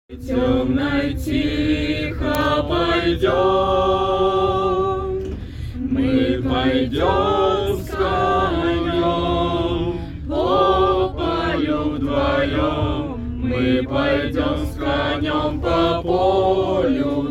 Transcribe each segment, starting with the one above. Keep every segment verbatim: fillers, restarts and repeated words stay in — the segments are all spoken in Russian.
Темной тихо пойдем, мы пойдем с конем по полю вдвоем, мы пойдем с конем по полю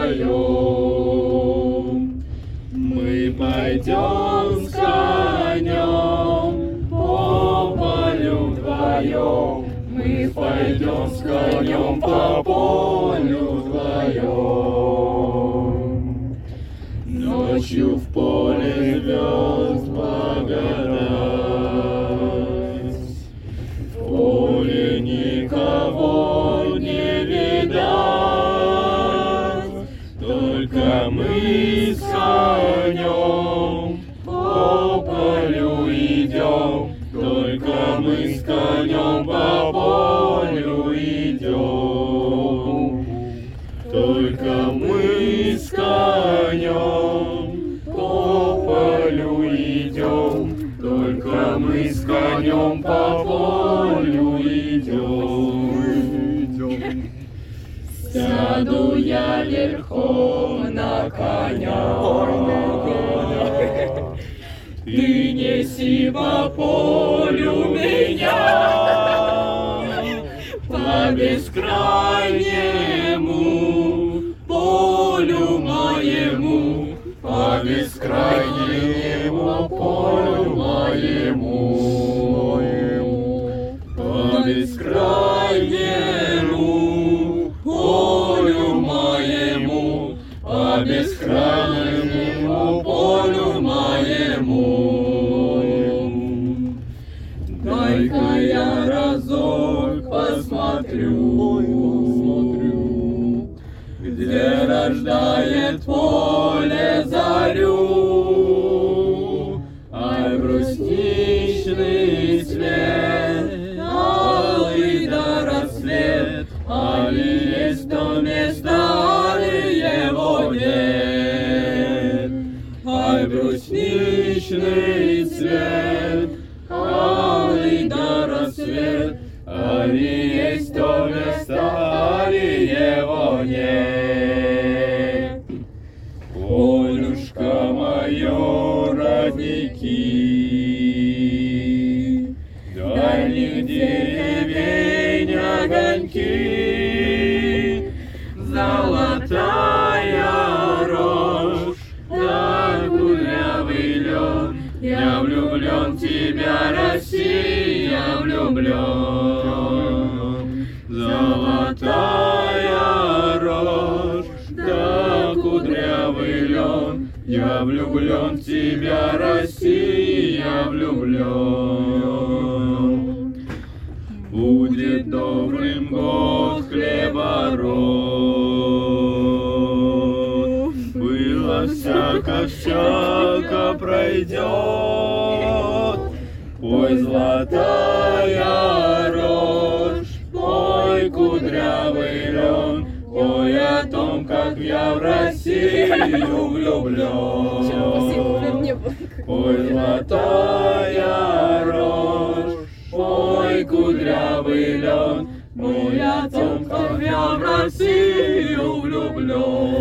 вдвоем, мы пойдем с конем по полю вдвоем. Мы пойдем с конем по полю вдвоем. Ночью в поле звезд благодать, в поле никого не видать, только мы с конем по полю идем. Только мы с конем по полю идем, только мы с конем по полю идем, только мы с конем по полю идем. Сяду я верхом на коня, ты неси по полю меня, по бескрайнему полю моему, по бескрайнему полю моему, по бескрайнему полю моему, по бескрайнему полю моему. Дай-ка я разок посмотрю, посмотрю, где рождает поле зарю, ай, брусничный цвет, алый да рассвет, али есть то место, али его нет, ай, брусничный цвет, алый да рассвет, али есть то место, али его нет. Полюшка мое, родники, дальних деревень огоньки, золотая рожь, да кудрявый лен. Я влюблен в тебя, Россия, я влюблен. Золотая рожь, да кудрявый лен. Я влюблен в тебя, Россия, я влюблен. Будет добрым год хлебород, было всяко-всяко пройдет. Пой, золотая рожь, пой, кудрявый лен, пой о том, как я в Россию влюблен. Пой, золотая рожь, пой, кудрявый лен, пой о том, как я в Россию влюблен.